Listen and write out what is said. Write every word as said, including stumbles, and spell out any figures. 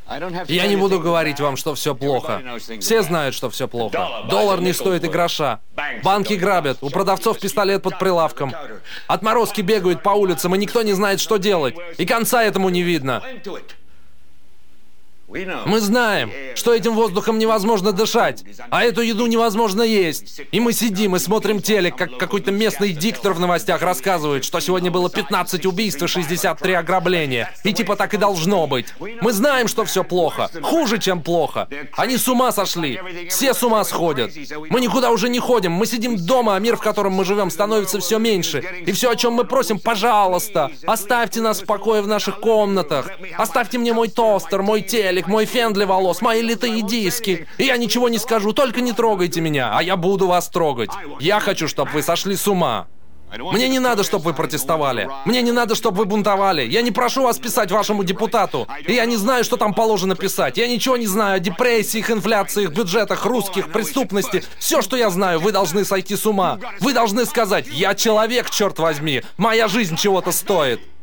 Я не буду говорить вам, что все плохо. Все знают, что все плохо. Доллар не стоит и гроша. Банки грабят, у продавцов пистолет под прилавком. Отморозки бегают по улицам, и никто не знает, что делать. И конца этому не видно. Мы знаем, что этим воздухом невозможно дышать, а эту еду невозможно есть. И мы сидим и смотрим телек, как какой-то местный диктор в новостях рассказывает, что сегодня было пятнадцать убийств и шестьдесят три ограбления. И типа так и должно быть. Мы знаем, что все плохо. Хуже, чем плохо. Они с ума сошли. Все с ума сходят. Мы никуда уже не ходим. Мы сидим дома, а мир, в котором мы живем, становится все меньше. И все, о чем мы просим, пожалуйста, оставьте нас в покое в наших комнатах. Оставьте мне мой тостер, мой телек, мой фен для волос, мои литые диски. И я ничего не скажу, только не трогайте меня, а я буду вас трогать. Я хочу, чтобы вы сошли с ума. Мне не надо, чтобы вы протестовали. Мне не надо, чтобы вы бунтовали. Я не прошу вас писать вашему депутату. И я не знаю, что там положено писать. Я ничего не знаю о депрессиях, инфляциях, бюджетах русских, преступности. Все, что я знаю, вы должны сойти с ума. Вы должны сказать: я человек, черт возьми. Моя жизнь чего-то стоит.